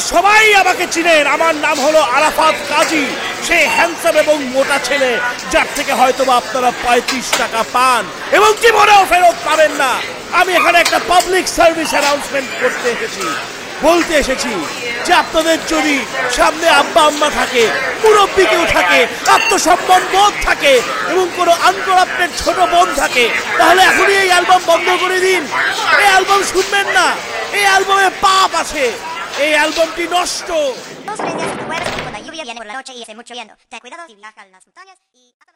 সবাই আমাকে চিনেন, আমার নাম হলো আরাফাত কাজী, সেই হ্যান্ডসাম এবং মোটা ছেলে যার থেকে হয়তোবা আপনারা 35 টাকা পান এবং জীবনেও ফেরত পাবেন না। আমি এখানে একটা পাবলিক সার্ভিস অ্যানাউন্সমেন্ট করতে এসেছি, বলতে এসেছি যে আপনাদের যদি সামনে আব্বা আম্মা থাকে, মুরব্বী কেউ থাকে, আত্মসম্মান বোধ থাকে এবং কোনো আনকরাপ্টেড ছোট বোন থাকে, তাহলে এখনই এই অ্যালবাম বন্ধ করে দিন। এই অ্যালবাম শুনবেন না, এই অ্যালবামে পাপ আছে, এই অ্যালবামটি নষ্ট। Todos los días, cuando la lluvia viene por la noche y hace mucho viento. Ten cuidado si viajas a las montañas y...